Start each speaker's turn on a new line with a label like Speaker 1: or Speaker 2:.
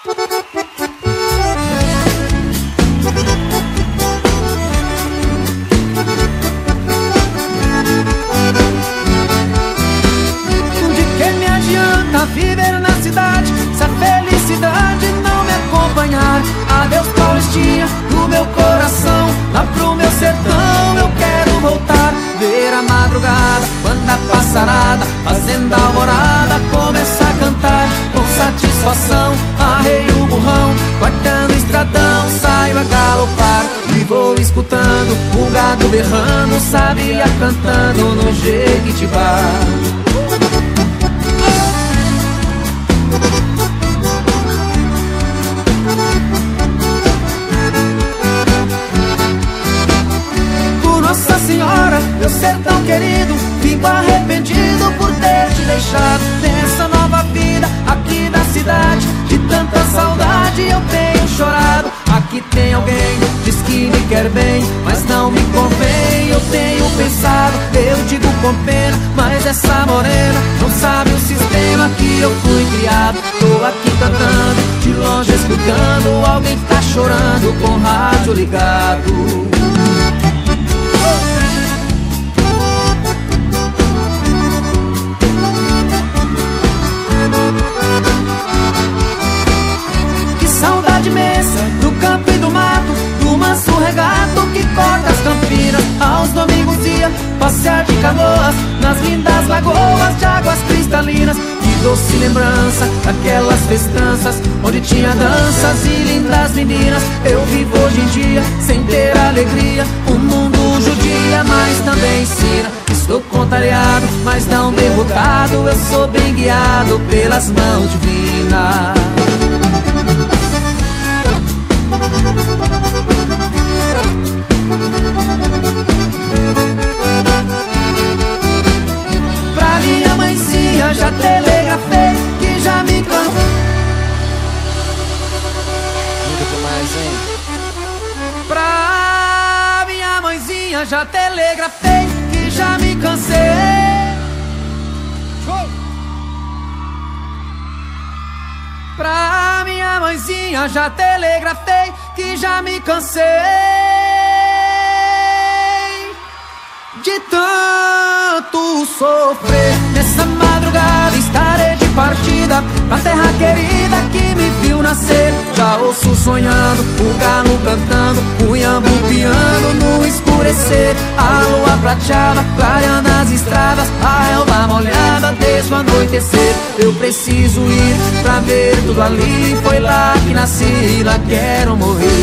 Speaker 1: Viver na cidade, se a felicidade não me acompanhar. Adeus Paulistinha do meu coração, lá pro meu sertão eu quero voltar. Ver a madrugada, quando a passarada, fazendo alvorada, começa a cantar. Com satisfação, arreio o burrão, cortando o estradão, saio a galopar. E vou escutando o gado berrando, sabia cantando no Jequitibá. Nossa Senhora, meu sertão querido, fico arrependido por ter te deixado. Nessa nova vida aqui da cidade, de tanta saudade eu tenho chorado. Aqui tem alguém, diz que me quer bem, mas não me convém. Eu tenho pensado, eu digo com pena, mas essa morena não sabe o sistema que eu fui criado. Tô aqui cantando, de longe escutando, alguém tá chorando com o rádio ligado. Saudade imensa do campo e do mato, do manso regato que corta as campinas. Aos domingos ia passear de canoas nas lindas lagoas de águas cristalinas. Que doce lembrança daquelas festanças onde tinha danças e lindas meninas. Eu vivo hoje em dia sem ter alegria, o mundo judia, mas também ensina. Estou contrariado, mas não derrotado, eu sou bem guiado pelas mãos divinas. Pra minha mãezinha já telegrafei que já me cansei. Pra minha mãezinha já telegrafei que já me cansei. Pra minha mãezinha já telegrafei que já me cansei de tanto sofrer. Nessa madrugada estarei de partida pra terra querida que me viu nascer. Já ouço sonhando, o galo cantando, o iambu piando no escurecer. A lua prateada, clareando as estradas, a relva molhada desde o anoitecer. Eu preciso ir pra ver tudo ali, foi lá que nasci, lá quero morrer.